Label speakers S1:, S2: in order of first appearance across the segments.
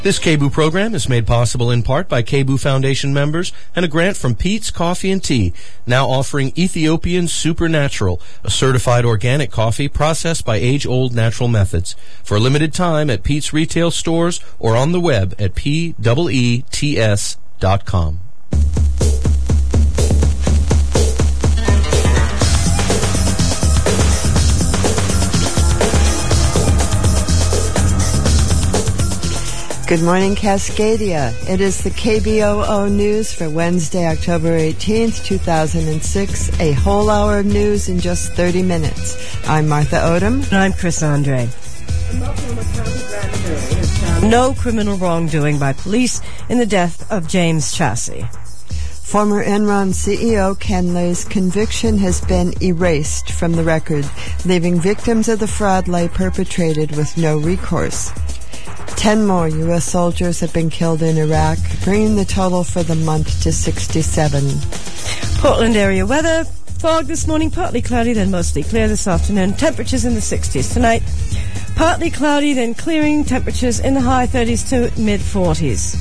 S1: This KBOO program is made possible in part by KBOO Foundation members and a grant from Pete's Coffee and Tea, now offering Ethiopian Supernatural, a certified organic coffee processed by age-old natural methods. For a limited time at Pete's retail stores or on the web at PEETS.com.
S2: Good morning, Cascadia. It is the KBOO News for Wednesday, October 18th, 2006. A whole hour of news in just 30 minutes. I'm Martha Odom.
S3: And I'm Chris Andre. No criminal wrongdoing by police in the death of James Chassie.
S2: Former Enron CEO Ken Lay's conviction has been erased from the record, leaving victims of the fraud Lay perpetrated with no recourse. 10 more U.S. soldiers have been killed in Iraq, bringing the total for the month to 67.
S3: Portland area weather. Fog this morning, partly cloudy, then mostly clear this afternoon. Temperatures in the 60s tonight. Partly cloudy, then clearing. Temperatures in the high 30s to mid-40s.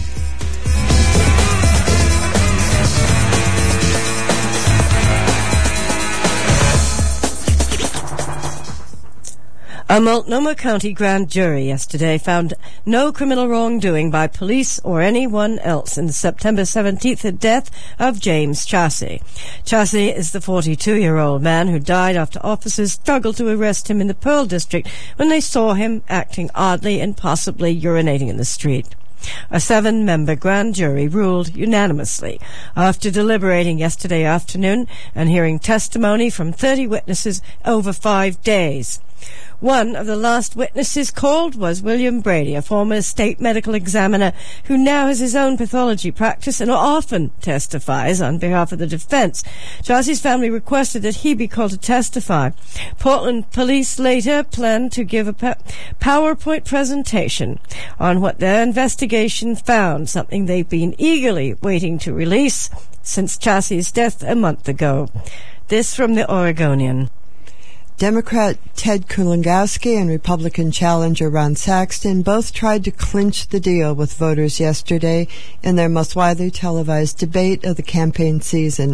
S3: A Multnomah County grand jury yesterday found no criminal wrongdoing by police or anyone else in the September 17th death of James Chassie. Chassie is the 42-year-old man who died after officers struggled to arrest him in the Pearl District when they saw him acting oddly and possibly urinating in the street. A 7-member grand jury ruled unanimously after deliberating yesterday afternoon and hearing testimony from 30 witnesses over 5 days. One of the last witnesses called was William Brady, a former state medical examiner who now has his own pathology practice and often testifies on behalf of the defense. Chassie's family requested that he be called to testify. Portland police later planned to give a PowerPoint presentation on what their investigation found, something they've been eagerly waiting to release since Chassie's death a month ago. This from the Oregonian.
S2: Democrat Ted Kulongowski and Republican challenger Ron Saxton both tried to clinch the deal with voters yesterday in their most widely televised debate of the campaign season.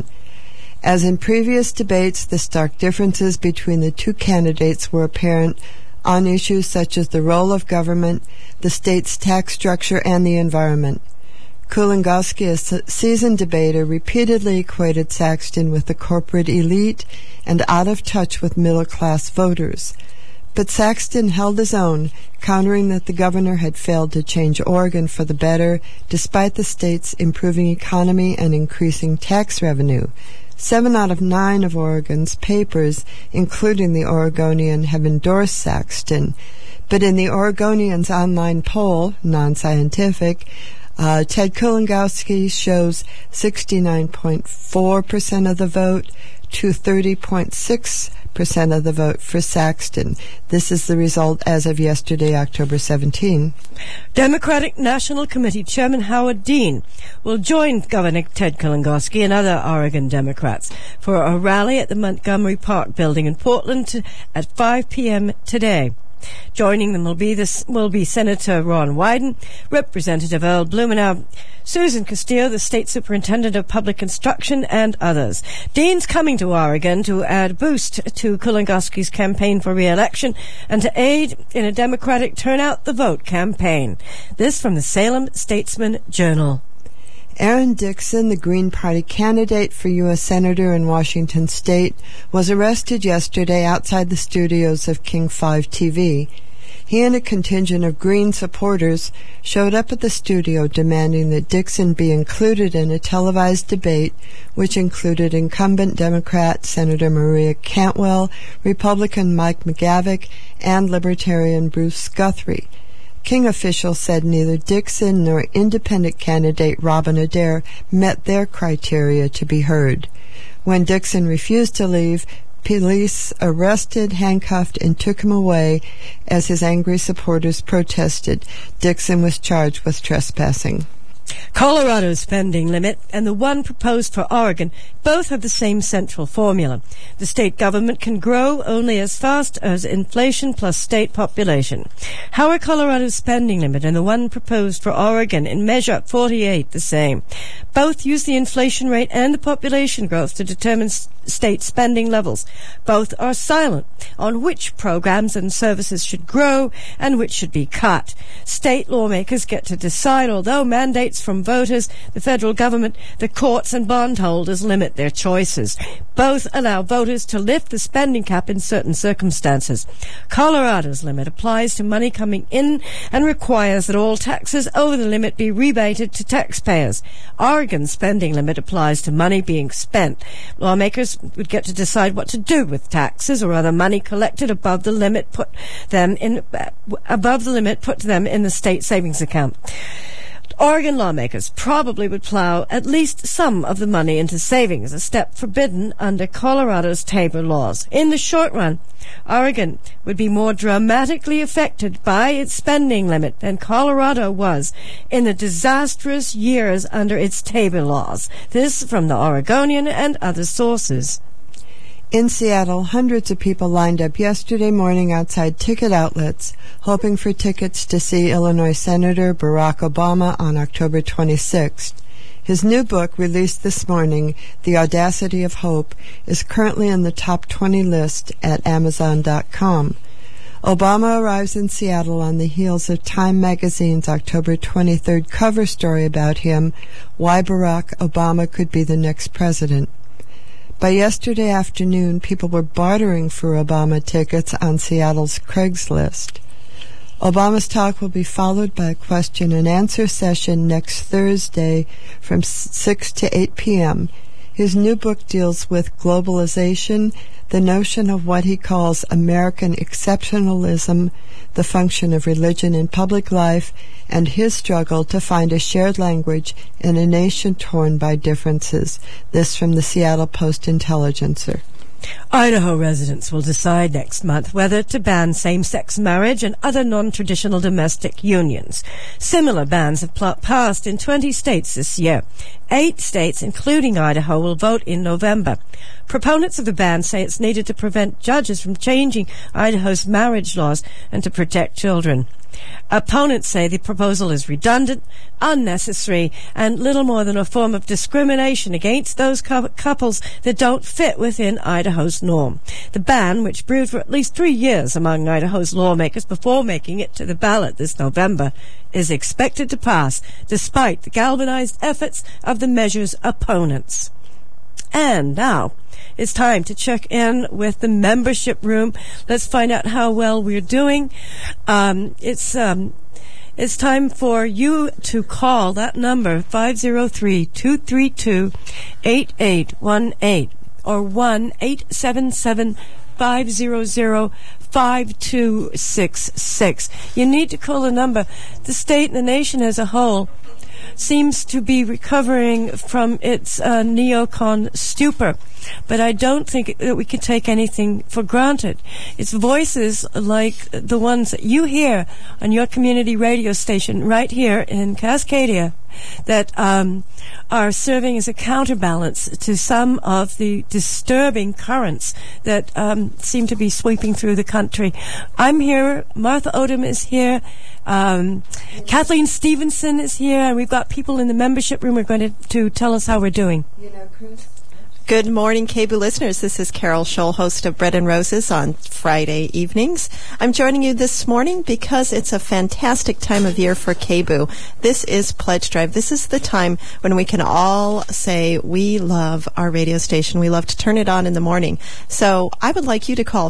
S2: As in previous debates, the stark differences between the two candidates were apparent on issues such as the role of government, the state's tax structure, and the environment. Kulongowski, a seasoned debater, repeatedly equated Saxton with the corporate elite and out of touch with middle-class voters. But Saxton held his own, countering that the governor had failed to change Oregon for the better, despite the state's improving economy and increasing tax revenue. 7 out of 9 of Oregon's papers, including the Oregonian, have endorsed Saxton. But in the Oregonian's online poll, non-scientific, Ted Kulongowski shows 69.4% of the vote to 30.6% of the vote for Saxton. This is the result as of yesterday, October 17.
S3: Democratic National Committee Chairman Howard Dean will join Governor Ted Kulongowski and other Oregon Democrats for a rally at the Montgomery Park building in Portland at 5 p.m. today. Joining them will be Senator Ron Wyden, Representative Earl Blumenauer, Susan Castillo, the State Superintendent of Public Instruction, and others. Dean's coming to Oregon to add boost to Kulongowski's campaign for re-election and to aid in a Democratic Turn Out the Vote campaign. This from the Salem Statesman Journal.
S2: Aaron Dixon, the Green Party candidate for U.S. Senator in Washington State, was arrested yesterday outside the studios of King 5 TV. He and a contingent of Green supporters showed up at the studio demanding that Dixon be included in a televised debate which included incumbent Democrat Senator Maria Cantwell, Republican Mike McGavick, and Libertarian Bruce Guthrie. King officials said neither Dixon nor independent candidate Robin Adair met their criteria to be heard. When Dixon refused to leave, police arrested, handcuffed, and took him away as his angry supporters protested. Dixon was charged with trespassing.
S3: Colorado's spending limit and the one proposed for Oregon both have the same central formula. The state government can grow only as fast as inflation plus state population. How are Colorado's spending limit and the one proposed for Oregon in Measure 48 the same? Both use the inflation rate and the population growth to determine state spending levels. Both are silent on which programs and services should grow and which should be cut. State lawmakers get to decide, although mandates from voters, the federal government, the courts, and bondholders limit their choices. Both allow voters to lift the spending cap in certain circumstances. Colorado's limit applies to money coming in and requires that all taxes over the limit be rebated to taxpayers. Oregon's spending limit applies to money being spent. Lawmakers would get to decide what to do with taxes or other money collected above the limit, put them in the state savings account. Oregon lawmakers probably would plow at least some of the money into savings, a step forbidden under Colorado's Tabor laws. In the short run, Oregon would be more dramatically affected by its spending limit than Colorado was in the disastrous years under its Tabor laws. This from the Oregonian and other sources.
S2: In Seattle, hundreds of people lined up yesterday morning outside ticket outlets, hoping for tickets to see Illinois Senator Barack Obama on October 26th. His new book, released this morning, The Audacity of Hope, is currently in the top 20 list at Amazon.com. Obama arrives in Seattle on the heels of Time magazine's October 23rd cover story about him, Why Barack Obama Could Be the Next President. By yesterday afternoon, people were bartering for Obama tickets on Seattle's Craigslist. Obama's talk will be followed by a question and answer session next Thursday from 6 to 8 p.m. His new book deals with globalization, the notion of what he calls American exceptionalism, the function of religion in public life, and his struggle to find a shared language in a nation torn by differences. This from the Seattle Post-Intelligencer.
S3: Idaho residents will decide next month whether to ban same-sex marriage and other non-traditional domestic unions. Similar bans have passed in 20 states this year. 8 states, including Idaho, will vote in November. Proponents of the ban say it's needed to prevent judges from changing Idaho's marriage laws and to protect children. Opponents say the proposal is redundant, unnecessary, and little more than a form of discrimination against those couples that don't fit within Idaho's norm. The ban, which brewed for at least 3 years among Idaho's lawmakers before making it to the ballot this November, is expected to pass despite the galvanized efforts of the measure's opponents. And now, it's time to check in with the membership room. Let's find out how well we're doing. It's time for you to call that number, 503-232-8818 or 1-877-500-5266. You need to call the number. The state and the nation as a whole seems to be recovering from its neocon stupor. But I don't think that we can take anything for granted. It's voices like the ones that you hear on your community radio station right here in Cascadia that are serving as a counterbalance to some of the disturbing currents that seem to be sweeping through the country. I'm here. Martha Odom is here. Kathleen Stevenson is here. And we've got people in the membership room who are going to tell us how we're doing.
S2: You know, Chris?
S4: Good morning, KBOO listeners. This is Carol Scholl, host of Bread and Roses on Friday evenings. I'm joining you this morning because it's a fantastic time of year for KBOO. This is Pledge Drive. This is the time when we can all say we love our radio station. We love to turn it on in the morning. So I would like you to call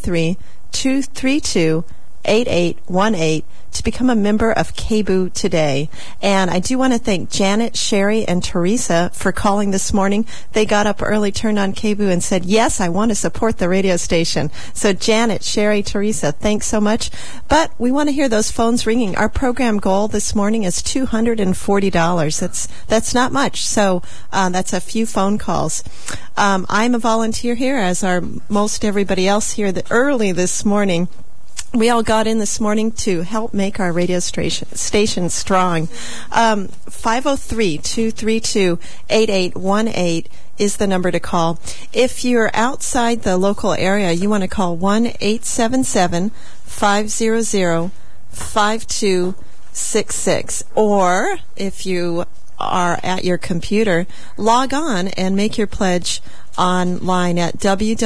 S4: 503-232-8818 to become a member of KBOO today. And I do want to thank Janet, Sherry, and Teresa for calling this morning. They got up early, turned on KBOO, and said, yes, I want to support the radio station. So Janet, Sherry, Teresa, thanks so much. But we want to hear those phones ringing. Our program goal this morning is $240. That's not much. So that's a few phone calls. I'm a volunteer here, as are most everybody else here early this morning. we all got in this morning to help make our radio station strong. 503-232-8818 is the number to call. If you're outside the local area, you want to call 1-877-500-5266. Or if you are at your computer, log on and make your pledge online at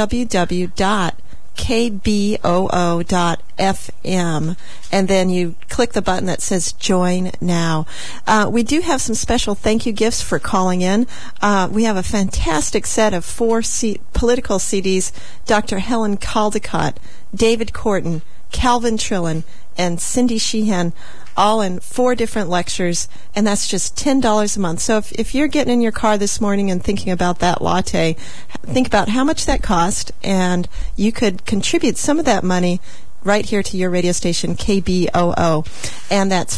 S4: www.kboo.fm, and then you click the button that says Join Now. We do have some special thank you gifts for calling in. We have a fantastic set of 4 political CDs. Dr. Helen Caldicott, David Corton, Calvin Trillin, and Cindy Sheehan, all in 4 different lectures, and that's just $10 a month. So if you're getting in your car this morning and thinking about that latte, think about how much that cost, and you could contribute some of that money right here to your radio station, KBOO. And that's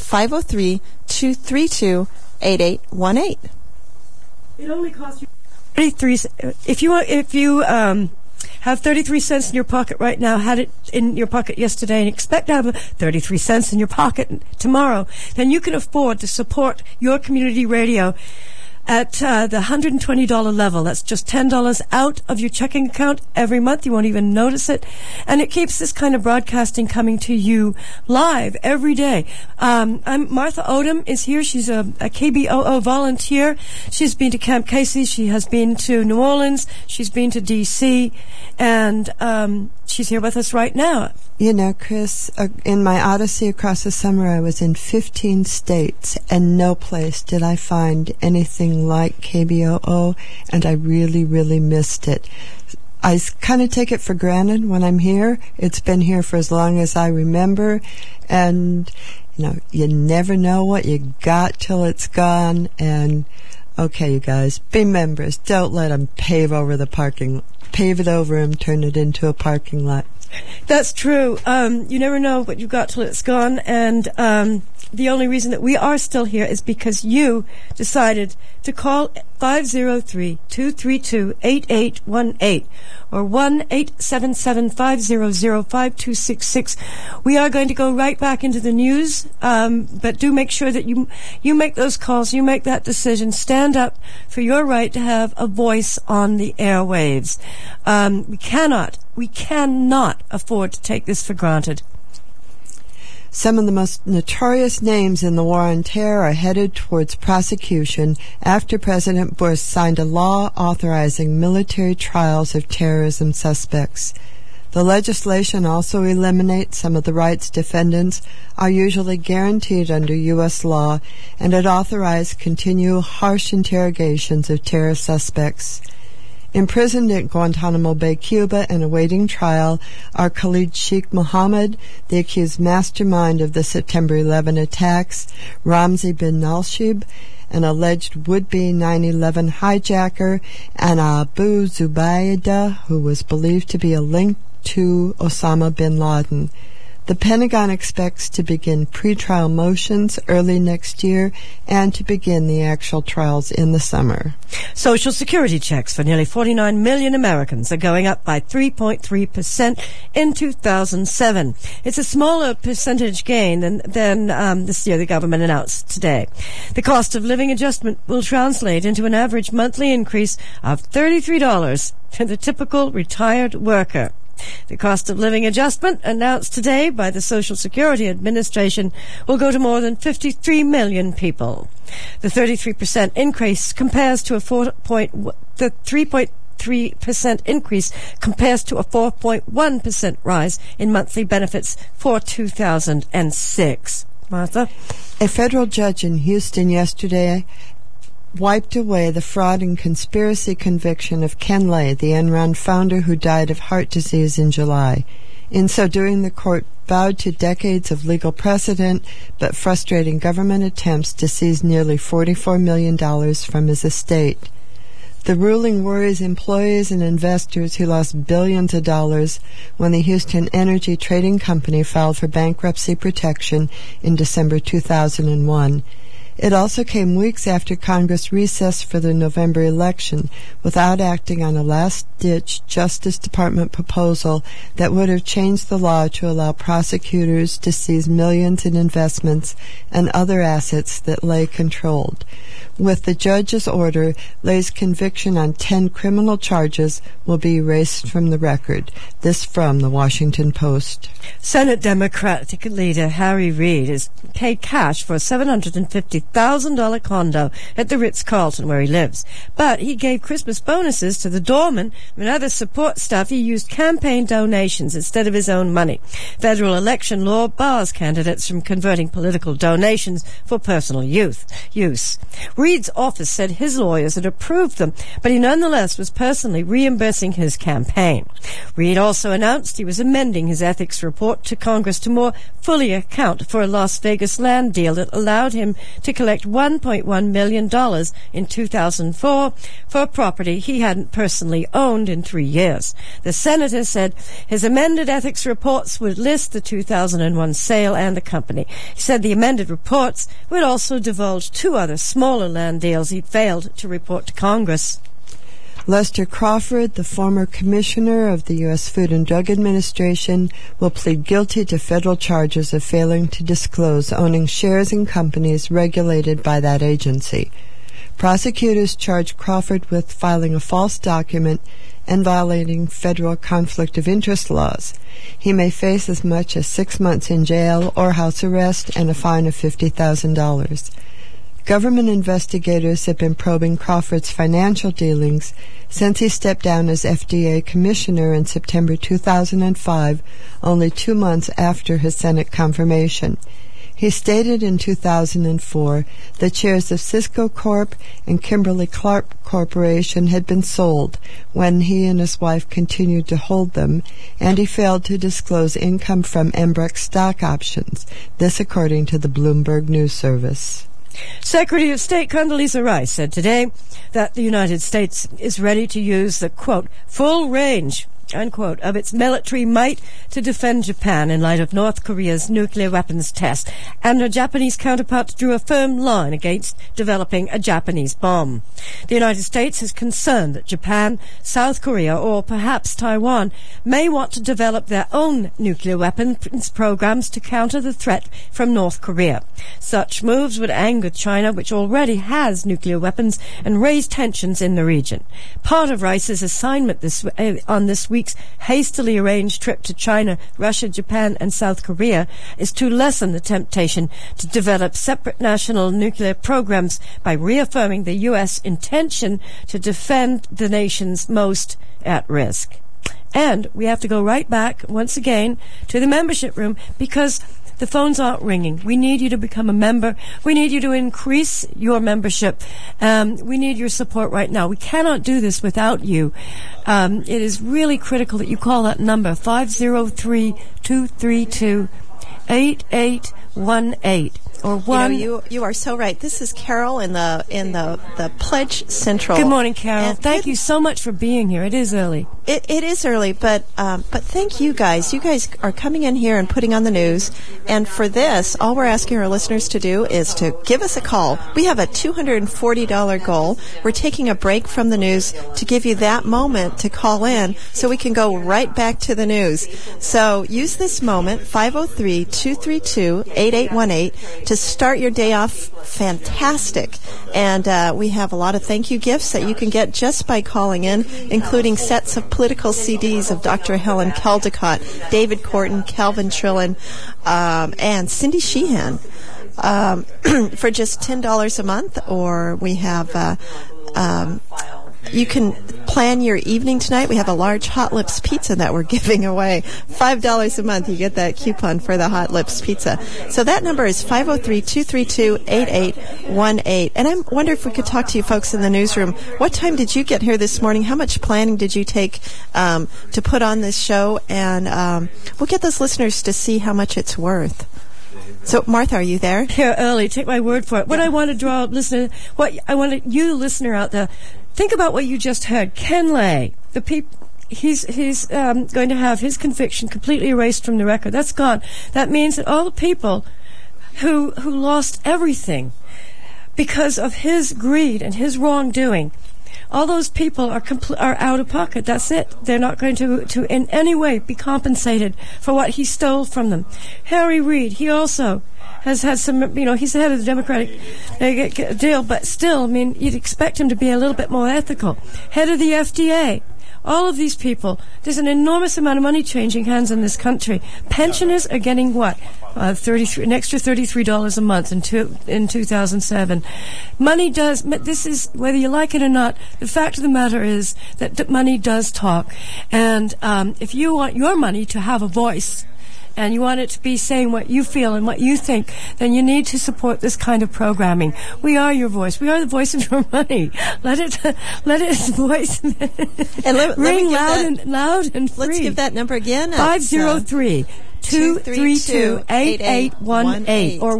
S4: 503-232-8818.
S3: It only costs you 33 if you have 33 cents in your pocket right now, had it in your pocket yesterday, and expect to have 33 cents in your pocket tomorrow, then you can afford to support your community radio at the $120 level. That's just $10 out of your checking account every month. You won't even notice it. And it keeps this kind of broadcasting coming to you live every day. Martha Odom is here. She's a KBOO volunteer. She's been to Camp Casey. She has been to New Orleans. She's been to D.C. And she's here with us right now.
S2: You know, Chris, in my odyssey across the summer, I was in 15 states, and no place did I find anything like KBOO, and I really, really missed it. I kind of take it for granted when I'm here. It's been here for as long as I remember, and, you know, you never know what you got till it's gone, and, okay, you guys, be members. Don't let them pave it over and turn it into a parking lot.
S3: That's true. You never know what you got till it's gone, and the only reason that we are still here is because you decided to call 503-232-8818 or 1-877-500-5266. We are going to go right back into the news, but do make sure that you make those calls, you make that decision, stand up for your right to have a voice on the airwaves. We cannot afford to take this for granted.
S2: Some of the most notorious names in the war on terror are headed towards prosecution after President Bush signed a law authorizing military trials of terrorism suspects. The legislation also eliminates some of the rights defendants are usually guaranteed under U.S. law, and it authorized continual harsh interrogations of terror suspects. Imprisoned at Guantanamo Bay, Cuba, and awaiting trial are Khalid Sheikh Mohammed, the accused mastermind of the September 11 attacks, Ramzi bin Nalshib, an alleged would-be 9/11 hijacker, and Abu Zubaydah, who was believed to be a link to Osama bin Laden. The Pentagon expects to begin pretrial motions early next year and to begin the actual trials in the summer.
S3: Social Security checks for nearly 49 million Americans are going up by 3.3% in 2007. It's a smaller percentage gain than this year the government announced today. The cost of living adjustment will translate into an average monthly increase of $33 for the typical retired worker. The cost of living adjustment announced today by the Social Security Administration will go to more than 53 million people. The 33% increase compares to the 3.3% increase compares to a 4.1% rise in monthly benefits for 2006. Martha?
S2: A federal judge in Houston yesterday wiped away the fraud and conspiracy conviction of Ken Lay, the Enron founder who died of heart disease in July. In so doing, the court bowed to decades of legal precedent but frustrating government attempts to seize nearly $44 million from his estate. The ruling worries employees and investors who lost billions of dollars when the Houston Energy Trading Company filed for bankruptcy protection in December 2001. It also came weeks after Congress recessed for the November election without acting on a last-ditch Justice Department proposal that would have changed the law to allow prosecutors to seize millions in investments and other assets that Lay controlled. With the judge's order, Lay's conviction on 10 criminal charges will be erased from the record. This from the Washington Post.
S3: Senate Democratic leader Harry Reid is paid cash for a $750,000 condo at the Ritz-Carlton where he lives. But he gave Christmas bonuses to the doorman and other support staff. He used campaign donations instead of his own money. Federal election law bars candidates from converting political donations for personal use. Reid's office said his lawyers had approved them, but he nonetheless was personally reimbursing his campaign. Reid also announced he was amending his ethics report to Congress to more fully account for a Las Vegas land deal that allowed him to collect $1.1 million in 2004 for a property he hadn't personally owned in 3 years. The senator said his amended ethics reports would list the 2001 sale and the company. He said the amended reports would also divulge 2 other smaller land deals he'd failed to report to Congress.
S2: Lester Crawford, the former commissioner of the U.S. Food and Drug Administration, will plead guilty to federal charges of failing to disclose owning shares in companies regulated by that agency. Prosecutors charge Crawford with filing a false document and violating federal conflict of interest laws. He may face as much as 6 months in jail or house arrest and a fine of $50,000. Government investigators have been probing Crawford's financial dealings since he stepped down as FDA commissioner in September 2005, only 2 months after his Senate confirmation. He stated in 2004 that shares of Cisco Corp and Kimberly-Clark Corporation had been sold when he and his wife continued to hold them, and he failed to disclose income from Embrex stock options. This according to the Bloomberg News Service.
S3: Secretary of State Condoleezza Rice said today that the United States is ready to use the, quote, full range, unquote, of its military might to defend Japan in light of North Korea's nuclear weapons test, and her Japanese counterpart drew a firm line against developing a Japanese bomb. The United States is concerned that Japan, South Korea, or perhaps Taiwan may want to develop their own nuclear weapons programs to counter the threat from North Korea. Such moves would anger China, which already has nuclear weapons, and raise tensions in the region. Part of Rice's assignment on this week's hastily arranged trip to China, Russia, Japan, and South Korea is to lessen the temptation to develop separate national nuclear programs by reaffirming the U.S. intention to defend the nations most at risk. And we have to go right back, once again, to the membership room because the phones aren't ringing. We need you to become a member. We need you to increase your membership. We need your support right now. We cannot do this without you. It is really critical that you call that number, 503-232-8818. Or one.
S4: You are so right. This is Carol in the Pledge Central.
S3: Good morning, Carol. Thank you so much for being here. It is early.
S4: It is early, but thank you guys. You guys are coming in here and putting on the news. And for this, all we're asking our listeners to do is to give us a call. We have a $240 goal. We're taking a break from the news to give you that moment to call in so we can go right back to the news. So use this moment, 503-232-8818, to start your day off fantastic. And we have a lot of thank you gifts that you can get just by calling in, including sets of political CDs of Dr. Helen Caldicott, David Corton, Calvin Trillin, and Cindy Sheehan for just $10 a month. Or we have you can plan your evening tonight. We have a large Hot Lips pizza that we're giving away. $5 a month. You get that coupon for the Hot Lips pizza. So that number is 503-232-8818. And I wonder if we could talk to you folks in the newsroom. What time did you get here this morning? How much planning did you take to put on this show? And we'll get those listeners to see how much it's worth. So, Martha, are you there?
S3: Here early. Take my word for it. What I want to draw, listener, what I want you, listener out there, think about what you just heard. Ken Lay, he's going to have his conviction completely erased from the record. That's gone. That means that all the people who lost everything because of his greed and his wrongdoing. All those people are out of pocket. That's it. They're not going to in any way be compensated for what he stole from them. Harry Reid, he also has had some, he's the head of the Democratic deal, but still, you'd expect him to be a little bit more ethical. Head of the FDA. All of these people, there's an enormous amount of money changing hands in this country. Pensioners are getting what? An extra $33 a month in 2007. Money does, this is, whether you like it or not, the fact of the matter is that money does talk. And if you want your money to have a voice, and you want it to be saying what you feel and what you think, then you need to support this kind of programming. We are your voice. We are the voice of your money. Let its voice
S4: and
S3: ring loud and free.
S4: Let's give that number again.
S3: 503-232-8818 or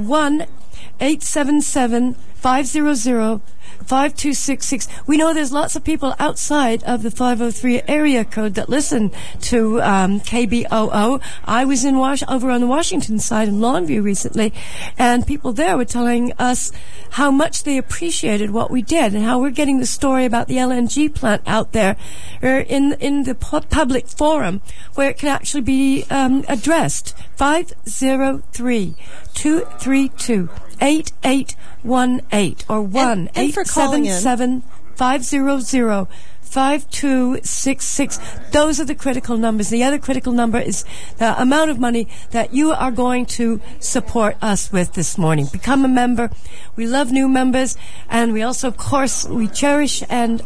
S3: 1-877-500-5266. We know there's lots of people outside of the 503 area code that listen to KBOO. I was over on the Washington side in Longview recently, and people there were telling us how much they appreciated what we did and how we're getting the story about the LNG plant out there in the public forum where it can actually be addressed. 503-232-8818 or 1-877-500-5266. Those are the critical numbers. The other critical number is the amount of money that you are going to support us with this morning. Become a member. We love new members, and we also, of course, we cherish and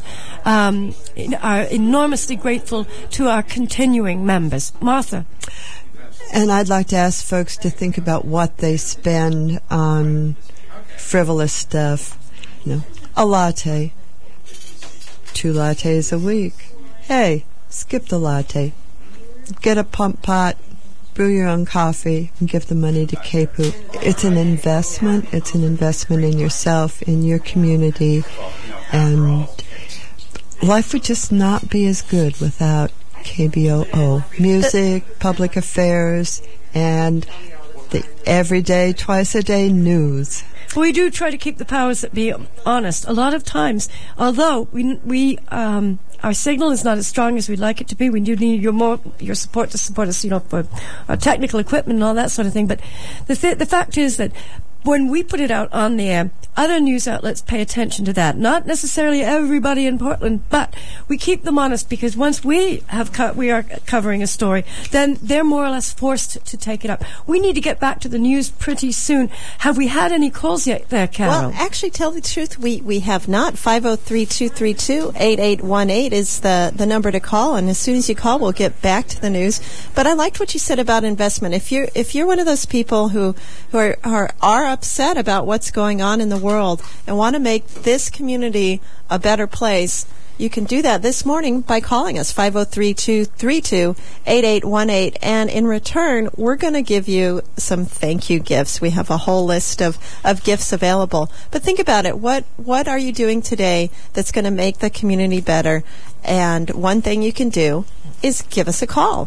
S3: are enormously grateful to our continuing members. Martha.
S2: And I'd like to ask folks to think about what they spend on frivolous stuff. A latte. 2 lattes a week. Hey, skip the latte. Get a pump pot, brew your own coffee, and give the money to KBOO. It's an investment. It's an investment in yourself, in your community, and life would just not be as good without KBOO. Music, public affairs, and the everyday, twice-a-day news.
S3: We do try to keep the powers that be honest. A lot of times, although we our signal is not as strong as we'd like it to be, we do need your support to support us, for our technical equipment and all that sort of thing. But the fact is that when we put it out on the air, other news outlets pay attention to that. Not necessarily everybody in Portland, but we keep them honest because once we are covering a story, then they're more or less forced to take it up. We need to get back to the news pretty soon. Have we had any calls yet there, Carol?
S4: Well, actually, tell the truth, we have not. 503-232-8818 is the number to call, and as soon as you call, we'll get back to the news. But I liked what you said about investment. If you're one of those people who are upset about what's going on in the world and want to make this community a better place, you can do that this morning by calling us, 503-232-8818. And in return, we're going to give you some thank you gifts. We have a whole list of gifts available. But think about it. What are you doing today that's going to make the community better? And one thing you can do is give us a call,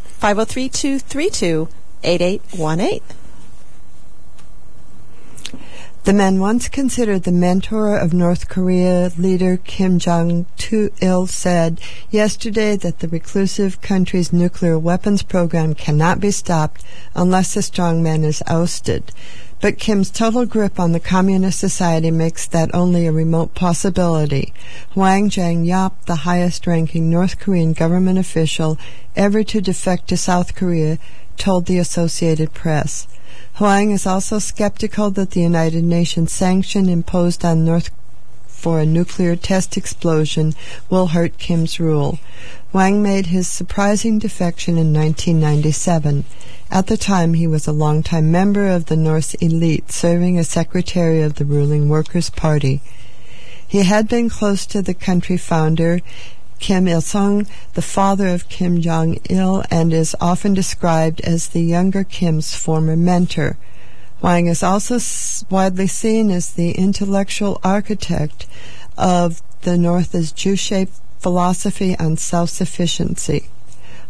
S4: 503-232-8818.
S2: The man once considered the mentor of North Korea leader Kim Jong-il said yesterday that the reclusive country's nuclear weapons program cannot be stopped unless the strongman is ousted. But Kim's total grip on the communist society makes that only a remote possibility. Hwang Jang-yap, the highest-ranking North Korean government official ever to defect to South Korea, told the Associated Press. Hwang is also skeptical that the United Nations sanction imposed on North for a nuclear test explosion will hurt Kim's rule. Hwang made his surprising defection in 1997. At the time, he was a longtime member of the North elite, serving as secretary of the ruling Workers' Party. He had been close to the country founder, Kim Il-sung, the father of Kim Jong-il, and is often described as the younger Kim's former mentor. Hwang is also widely seen as the intellectual architect of the North's Jew-shaped philosophy on self-sufficiency.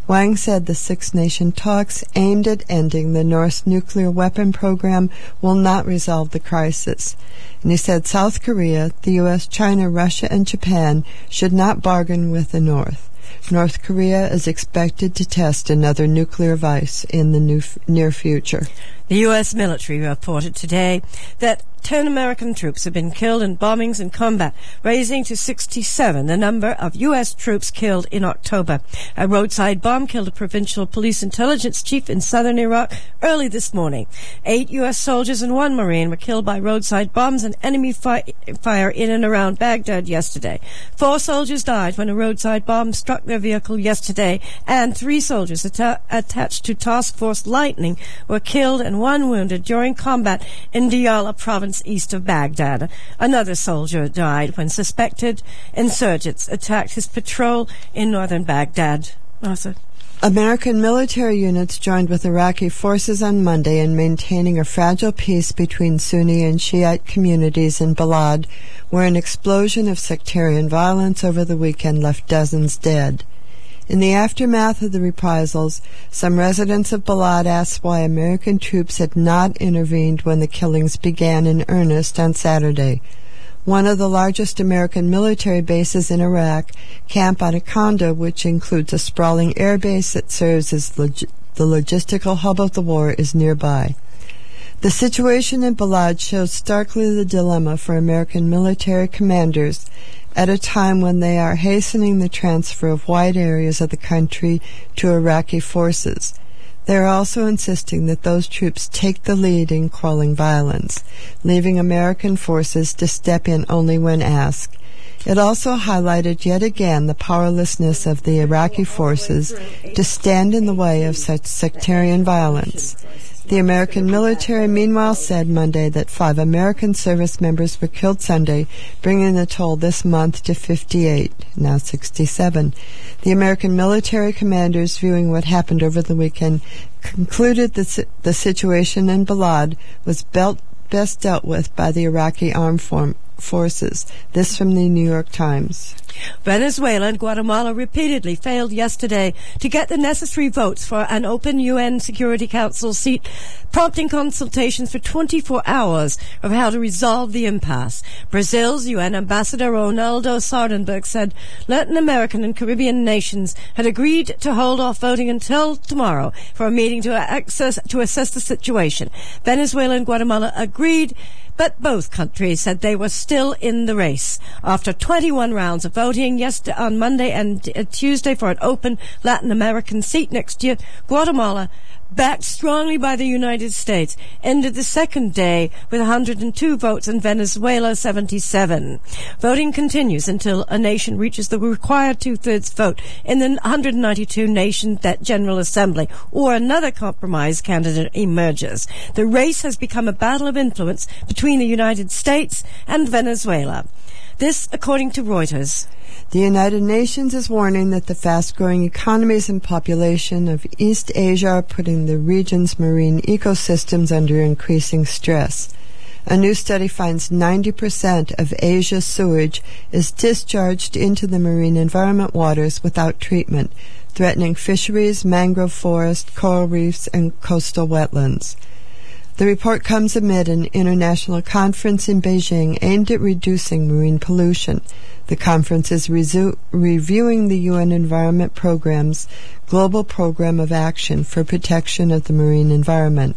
S2: Wang said the six-nation talks aimed at ending the North's nuclear weapon program will not resolve the crisis. And he said South Korea, the U.S., China, Russia, and Japan should not bargain with the North. North Korea is expected to test another nuclear device in the near future.
S3: The U.S. military reported today that 10 American troops have been killed in bombings and combat, raising to 67 the number of U.S. troops killed in October. A roadside bomb killed a provincial police intelligence chief in southern Iraq early this morning. 8 U.S. soldiers and 1 Marine were killed by roadside bombs and enemy fire in and around Baghdad yesterday. 4 soldiers died when a roadside bomb struck their vehicle yesterday, and 3 soldiers attached to Task Force Lightning were killed and 1 wounded during combat in Diyala province east of Baghdad. Another soldier died when suspected insurgents attacked his patrol in northern Baghdad. Martha.
S2: American military units joined with Iraqi forces on Monday in maintaining a fragile peace between Sunni and Shiite communities in Balad, where an explosion of sectarian violence over the weekend left dozens dead. In the aftermath of the reprisals, some residents of Balad asked why American troops had not intervened when the killings began in earnest on Saturday. One of the largest American military bases in Iraq, Camp Anaconda, which includes a sprawling air base that serves as the logistical hub of the war, is nearby. The situation in Balad shows starkly the dilemma for American military commanders at a time when they are hastening the transfer of wide areas of the country to Iraqi forces. They are also insisting that those troops take the lead in quelling violence, leaving American forces to step in only when asked. It also highlighted yet again the powerlessness of the Iraqi forces to stand in the way of such sectarian violence. The American military, meanwhile, said Monday that 5 American service members were killed Sunday, bringing the toll this month to 58, now 67. The American military commanders, viewing what happened over the weekend, concluded that the situation in Balad was best dealt with by the Iraqi armed forces. This from the New York Times.
S3: Venezuela and Guatemala repeatedly failed yesterday to get the necessary votes for an open UN Security Council seat, prompting consultations for 24 hours of how to resolve the impasse. Brazil's UN Ambassador Ronaldo Sardenberg said Latin American and Caribbean nations had agreed to hold off voting until tomorrow for a meeting to assess the situation. Venezuela and Guatemala agreed, but both countries said they were still in the race. After 21 rounds of voting yesterday, on Monday and Tuesday for an open Latin American seat next year, Guatemala, backed strongly by the United States, ended the second day with 102 votes and Venezuela 77. Voting continues until a nation reaches the required two-thirds vote in the 192 nation General Assembly, or another compromise candidate emerges. The race has become a battle of influence between the United States and Venezuela. This, according to Reuters.
S2: The United Nations is warning that the fast-growing economies and population of East Asia are putting the region's marine ecosystems under increasing stress. A new study finds 90% of Asia's sewage is discharged into the marine environment waters without treatment, threatening fisheries, mangrove forests, coral reefs, and coastal wetlands. The report comes amid an international conference in Beijing aimed at reducing marine pollution. The conference is reviewing the UN Environment Programme's Global Program of Action for Protection of the Marine Environment.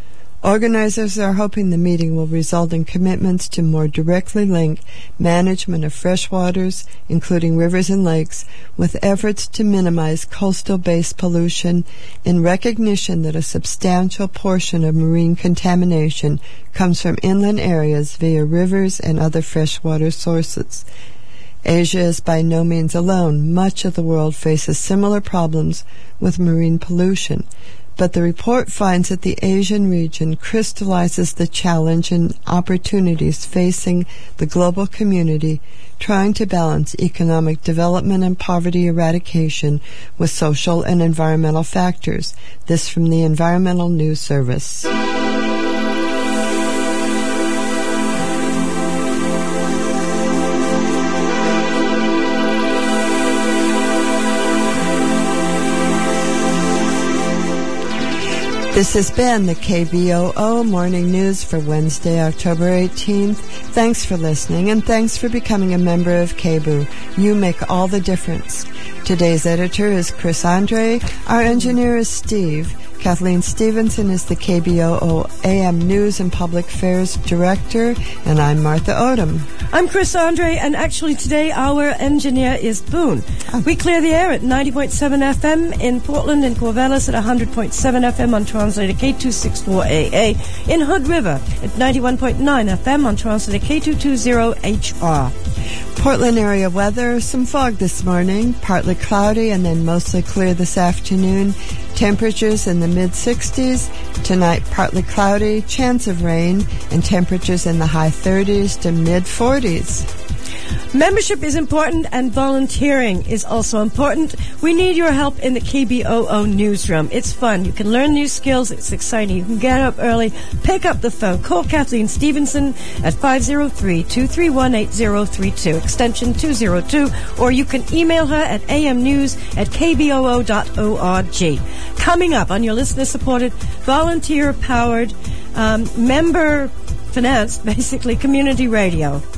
S2: Organizers are hoping the meeting will result in commitments to more directly link management of freshwaters, including rivers and lakes, with efforts to minimize coastal-based pollution in recognition that a substantial portion of marine contamination comes from inland areas via rivers and other freshwater sources. Asia is by no means alone. Much of the world faces similar problems with marine pollution. But the report finds that the Asian region crystallizes the challenge and opportunities facing the global community trying to balance economic development and poverty eradication with social and environmental factors. This from the Environmental News Service. This has been the KBOO Morning News for Wednesday, October 18th. Thanks for listening, and thanks for becoming a member of KBOO. You make all the difference. Today's editor is Chris Andre. Our engineer is Steve. Kathleen Stevenson is the KBOO AM News and Public Affairs Director, and I'm Martha Odom.
S3: I'm Chris Andre, and actually today our engineer is Boone. We clear the air at 90.7 FM in Portland and Corvallis, at 100.7 FM on translator K264AA, in Hood River at 91.9 FM on translator K220HR.
S2: Portland area weather, some fog this morning, partly cloudy and then mostly clear this afternoon. Temperatures in the mid-60s. Tonight, partly cloudy, chance of rain, and temperatures in the high 30s to mid-40s.
S3: Membership is important, and volunteering is also important. We need your help in the KBOO newsroom. It's fun. You can learn new skills. It's exciting. You can get up early, pick up the phone, call Kathleen Stevenson at 503-231-8032, extension 202, or you can email her at amnews@kboo.org. Coming up on your listener-supported, volunteer-powered, member-financed, basically, community radio.